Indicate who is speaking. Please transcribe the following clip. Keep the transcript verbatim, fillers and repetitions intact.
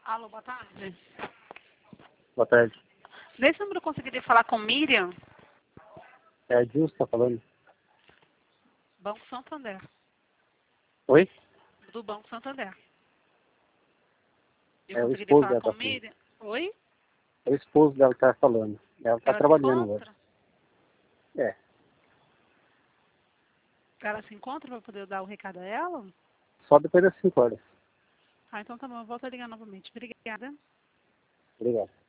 Speaker 1: Alô, boa tarde.
Speaker 2: Boa tarde.
Speaker 1: Nesse número eu conseguiria falar com Miriam?
Speaker 2: É a Dilson que tá falando.
Speaker 1: Banco Santander.
Speaker 2: Oi?
Speaker 1: Do Banco Santander. Eu
Speaker 2: É o
Speaker 1: conseguiria
Speaker 2: esposo
Speaker 1: falar
Speaker 2: dela
Speaker 1: com
Speaker 2: tá falando.
Speaker 1: Miriam? Oi?
Speaker 2: É o esposo dela que tá falando. Ela tá
Speaker 1: Ela se
Speaker 2: trabalhando agora.
Speaker 1: encontra?
Speaker 2: É.
Speaker 1: Ela se encontra para poder dar o recado a ela?
Speaker 2: Só depois das cinco horas.
Speaker 1: Ah, então tá bom. Eu volto a ligar novamente. Obrigada.
Speaker 2: Obrigado.